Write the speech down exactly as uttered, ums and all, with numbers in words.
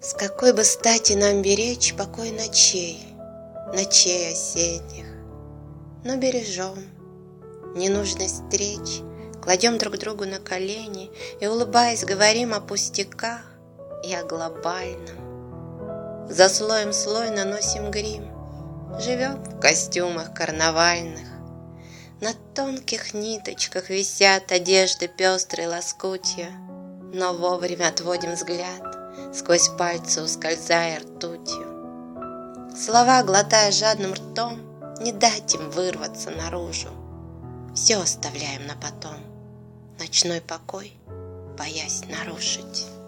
С какой бы стати нам беречь покой ночей, Ночей осенних, но бережем. Ненужность встреч кладем друг другу на колени И, улыбаясь, говорим о пустяках и о глобальном. За слоем слой наносим грим, живем в костюмах карнавальных. На тонких ниточках висят одежды пестрые лоскутья, Но вовремя отводим взгляд, сквозь пальцы ускользая ртутью. Слова, глотая жадным ртом, не дать им вырваться наружу. Все оставляем на потом, ночной покой боясь нарушить.